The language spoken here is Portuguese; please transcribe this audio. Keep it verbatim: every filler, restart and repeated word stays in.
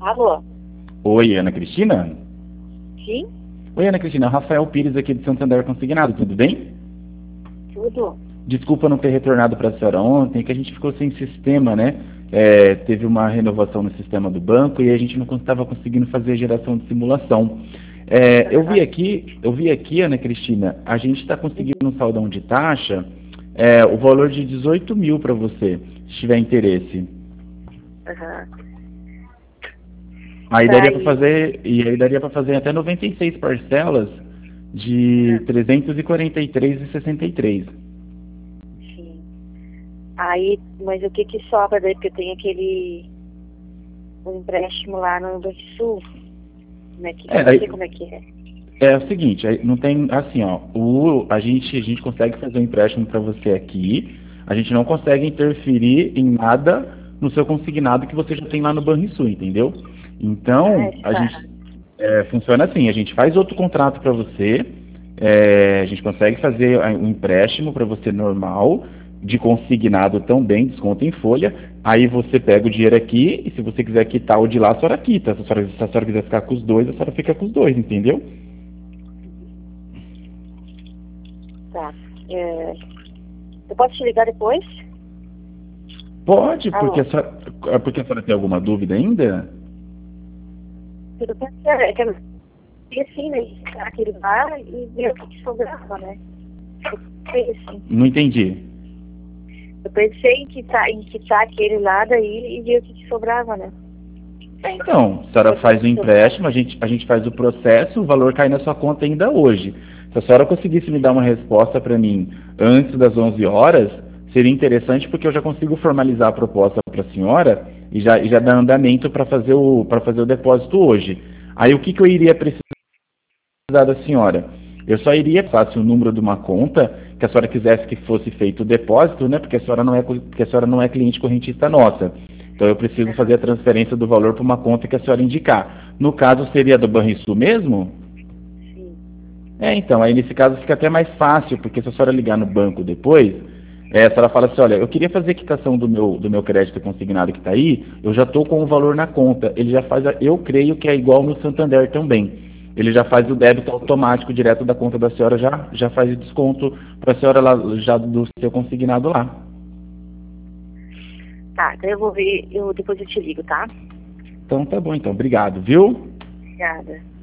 Alô? Oi, Ana Cristina? Sim? Oi, Ana Cristina, Rafael Pires aqui de Santander Consignado, tudo bem? Tudo? Desculpa não ter retornado para a senhora ontem, que a gente ficou sem sistema, né? É, teve uma renovação no sistema do banco e a gente não estava conseguindo fazer a geração de simulação. É, eu vi aqui, eu vi aqui, Ana Cristina, a gente está conseguindo um saldão de taxa, é, o valor de dezoito mil para você, se tiver interesse. Aham. Aí daria para Daí, fazer, e aí daria para fazer até noventa e seis parcelas de trezentos e quarenta e três e sessenta e três. sim. Aí, mas o que que sobra daí? Porque tem aquele um empréstimo lá no Banrisul. Como é que, É, eu não sei daí, como é que é. é o seguinte, aí não tem assim, ó, o, a gente a gente consegue fazer um empréstimo para você aqui, a gente não consegue interferir em nada no seu consignado que você já tem lá no Banrisul, entendeu? Ah, Então, a gente está. é, funciona assim, a gente faz outro contrato para você, é, a gente consegue fazer um empréstimo para você normal, de consignado também, desconto em folha, aí você pega o dinheiro aqui, e se você quiser quitar o de lá, a senhora quita. Se a senhora, se a senhora quiser ficar com os dois, a senhora fica com os dois, entendeu? Tá. É, eu posso te ligar depois? Pode, porque Alô? a senhora, é porque a senhora tem alguma dúvida ainda? Tudo bem? É que eu e assim, né? Aquele lá e ver o que que sobrava, né? Eu pensei assim. Não entendi. Eu pensei em quitar, em quitar aquele lá daí e ver o que que sobrava, né? Então, a senhora Pra ver o faz o que sobrava. empréstimo, a gente, a gente faz o processo, o valor cai na sua conta ainda hoje. Se a senhora conseguisse me dar uma resposta para mim antes das onze horas, seria interessante porque eu já consigo formalizar a proposta para a senhora e já, e já dar andamento para fazer, o- para fazer o depósito hoje. Aí o que, que eu iria precisar da senhora? Eu só iria passar o número de uma conta que a senhora quisesse que fosse feito o depósito, né? Porque a senhora não é, co- porque a senhora não é cliente correntista nossa. Então eu preciso fazer a transferência do valor para uma conta que a senhora indicar. No caso, seria do Banrisul mesmo? Sim. É, então, aí nesse caso fica até mais fácil, porque se a senhora ligar no banco depois, é, a senhora fala assim, olha, eu queria fazer a quitação do meu, do meu crédito consignado que está aí, eu já estou com o valor na conta. Ele já faz, a, eu creio que é igual no Santander também. Ele já faz o débito automático direto da conta da senhora, já, já faz o desconto para a senhora lá, já do seu consignado lá. Tá, então eu vou ver, eu, depois eu te ligo, tá? Então tá bom, então, obrigado, viu? Obrigada.